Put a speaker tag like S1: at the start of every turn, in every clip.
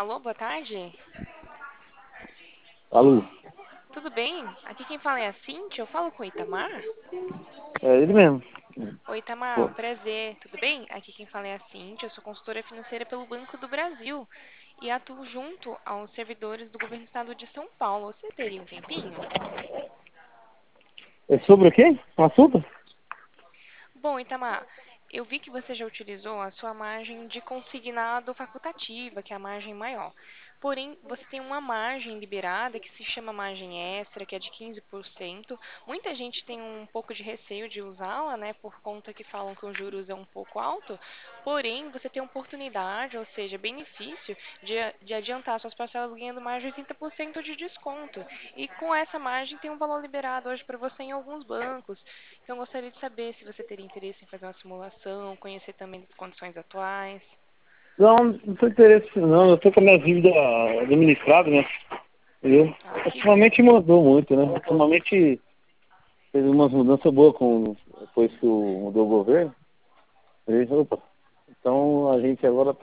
S1: Alô, boa tarde.
S2: Alô,
S1: Tudo bem? Aqui quem fala é a Cintia. Eu falo com o Itamar.
S2: é ele mesmo.
S1: Oi, Itamar,
S2: Pô,
S1: um prazer. Tudo bem? Aqui quem fala é a Cintia. Eu sou consultora financeira pelo Banco do Brasil e atuo junto aos servidores do governo do estado de São Paulo. Você teria um tempinho?
S2: é sobre o quê? Um assunto?
S1: Bom, Itamar, eu vi que você já utilizou a sua margem de consignado facultativa, que é a margem maior. Porém, você tem uma margem liberada que se chama margem extra, que é de 15%. Muita gente tem um pouco de receio de usá-la, né, por conta que falam que os juros é um pouco alto. Porém, você tem oportunidade, ou seja, benefício de adiantar suas parcelas ganhando mais de 80% de desconto. E com essa margem tem um valor liberado hoje para você em alguns bancos. Então, eu gostaria de saber se você teria interesse em fazer uma simulação, conhecer também as condições atuais.
S2: Não, não tô interesse não. Eu tô com a minha dívida administrada, né? Entendeu?
S1: Ah, que
S2: Ultimamente
S1: bom.
S2: mudou muito, né? Ultimamente teve umas mudanças boas depois que mudou o governo. Opa. Então a gente agora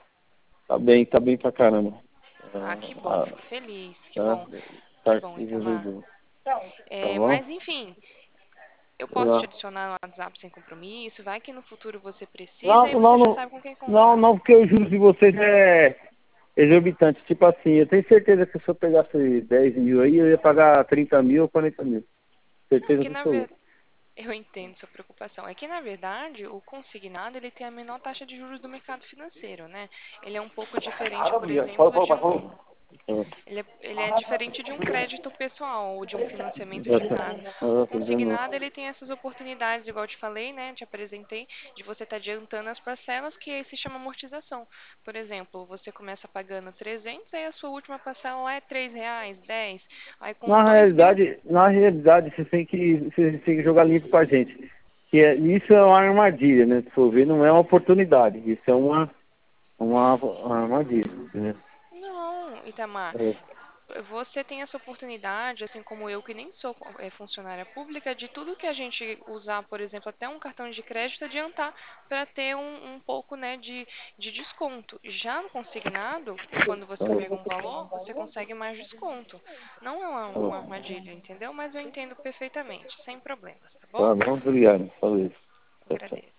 S2: tá bem pra caramba.
S1: Ah, que bom. Fico feliz. Que
S2: Tá,
S1: bom. Que
S2: tá
S1: bom, Itamar.
S2: resolvido. Tá bom?
S1: Mas, enfim, eu posso te
S2: Não,
S1: adicionar no WhatsApp sem compromisso. Vai que no futuro você precisa
S2: não,
S1: e você já
S2: não,
S1: sabe com quem
S2: não,
S1: contar.
S2: não, porque os juros de vocês é exorbitante. Tipo assim, eu tenho certeza que se eu pegasse 10 mil aí, eu ia pagar 30 mil ou 40 mil.
S1: Não,
S2: Certeza
S1: porque na
S2: absoluta.
S1: verdade. Eu entendo sua preocupação. É que, na verdade, o consignado ele tem a menor taxa de juros do mercado financeiro, né? Ele é um pouco diferente, por exemplo, de um ele é diferente de um crédito pessoal ou de um financiamento de casa. O consignado, ele tem essas oportunidades, igual eu te falei, né, te apresentei, de você estar adiantando as parcelas, que aí se chama amortização. Por exemplo, você começa pagando 300, aí a sua última parcela lá é R$ 3, 10. Aí com 2 mil.
S2: Na realidade, você tem que jogar limpo com a gente. Isso é uma armadilha, né? Se for ver, não é uma oportunidade. Isso é uma armadilha, né?
S1: Não, Itamar.
S2: É,
S1: Você tem essa oportunidade, assim como eu, que nem sou funcionária pública, de tudo que a gente usar, por exemplo, até um cartão de crédito, adiantar para ter um pouco, né, de desconto. Já no consignado, quando você pega um valor, você consegue mais desconto. Não é uma armadilha, entendeu? Mas eu entendo perfeitamente, sem problemas, tá bom?
S2: tá bom, obrigado. Falei. Tchau, tchau.
S1: Agradeço.